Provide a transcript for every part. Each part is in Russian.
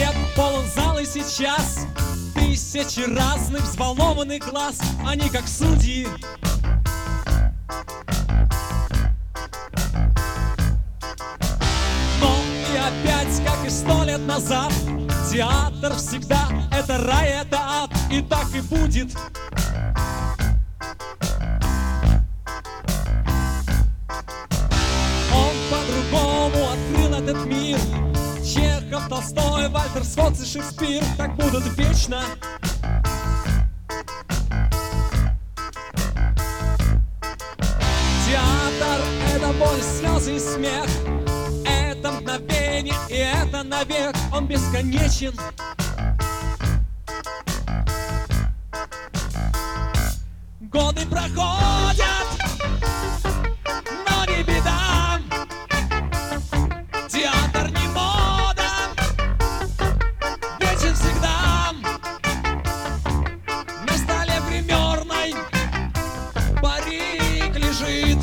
Свет полон зал, и сейчас тысячи разных взволнованных глаз. Они как судьи. Но и опять, как и 100 лет назад, театр всегда это рай, это ад, и так и будет. Он по-другому открыл этот мир. Чехов, Толстой, Вальтер Скотт и Шекспир так будут вечно. Театр — это боль, слезы и смех. Это мгновение, и это навек. Он бесконечен. Годы проходят, но не беда. Театр не мода, вечен всегда. На столе гримерной парик лежит.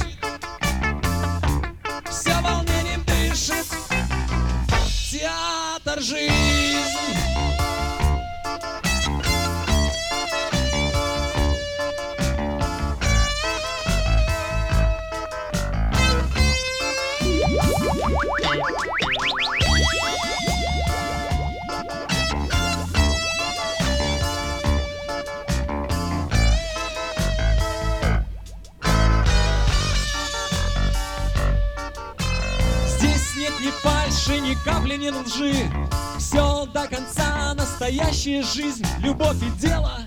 Все волнением дышит. Театр — жизнь. Здесь нет ни фальши, ни капли, ни лжи. Все до конца, настоящая жизнь, любовь и дело.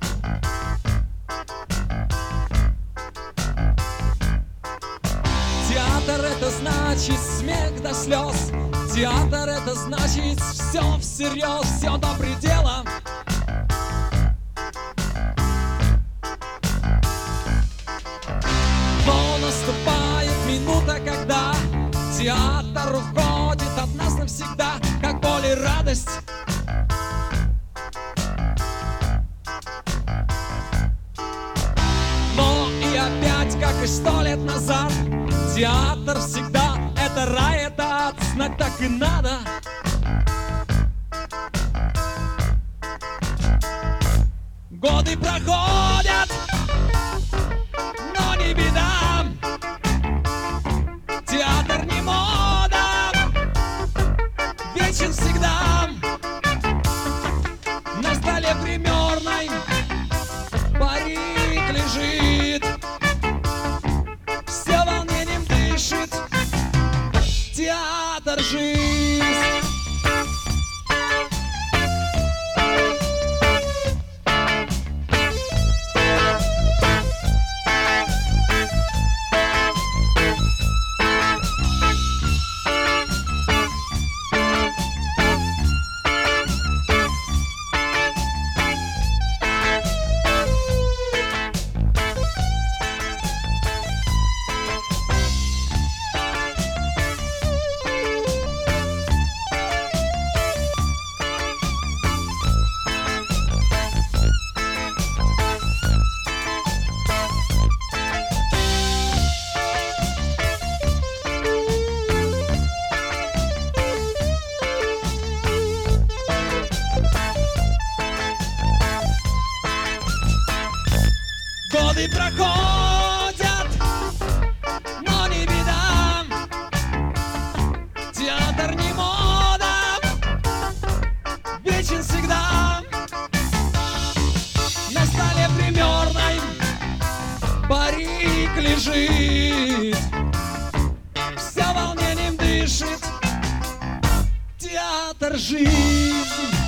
Театр — это значит смех до слез. Театр — это значит все всерьез, все до предела. Но наступает минута, когда театр уходит от нас навсегда, как боль и радость. Но и опять, как и 100 лет назад, театр всегда это рай, это ад, знать так и надо. Годы проходят, но не беда. Театр не мода, вечен всегда. На столе гримерной парик лежит. Все волнением дышит. Театр — жизнь. Годы проходят, но не беда. Театр не мода, вечен всегда. На столе гримерной парик лежит. Все волнением дышит. Театр — жизнь.